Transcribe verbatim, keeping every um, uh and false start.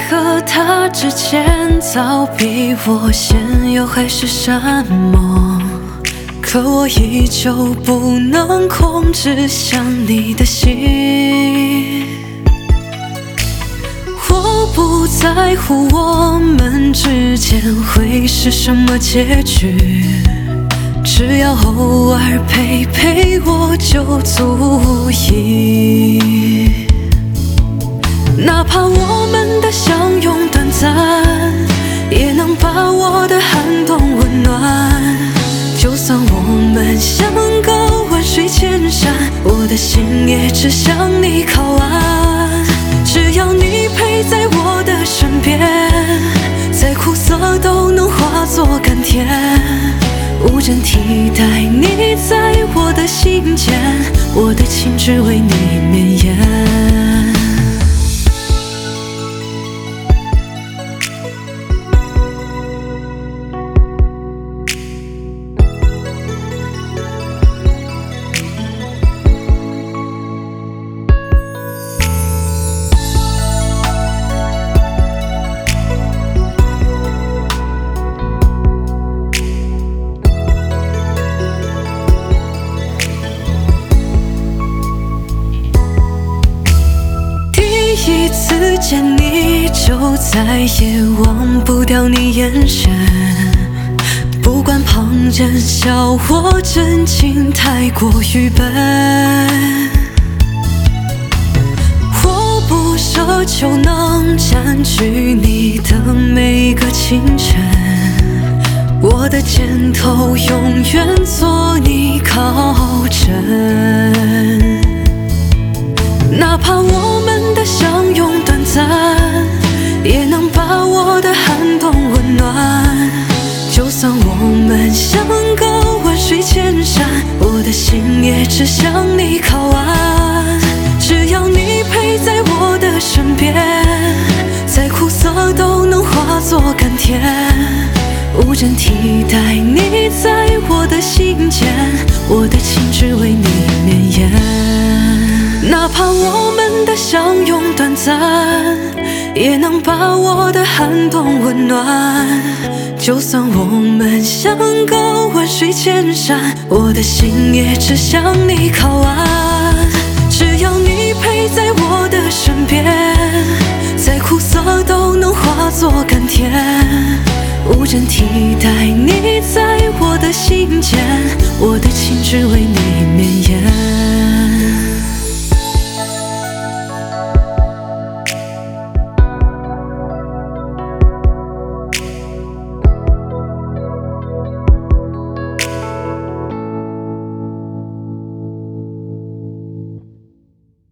和他之间早比我先有海誓山盟，可我依旧不能控制想你的心。我不在乎我们之间会是什么结局，只要偶尔陪陪我就足以。哪怕我们的相拥短暂，也能把我的寒冬温暖。就算我们相隔万水千山，我的心也只向你靠岸。只要你陪在我的身边，再苦涩都能化作甘甜，无人替代你在我的心间，我的情只为你绵延。第一次见你，就再也忘不掉你眼神。不管旁人笑我真情太过愚笨，我不奢求能占据你的每个清晨，我的肩头永远做你靠枕。哪怕我们的相拥短暂，也能把我的寒冬温暖。就算我们相隔万水千山，我的心也只向你靠岸。只要你陪在我的身边，再苦涩都能化作甘甜，无人替代你在我的心间，我的情只为你绵延。哪怕我们的相拥短暂，也能把我的寒冬温暖。就算我们相隔万水千山，我的心也只向你靠岸。只要你陪在我的身边，再苦涩都能化作甘甜，无人替代你在我的心间，我的情只为你绵延。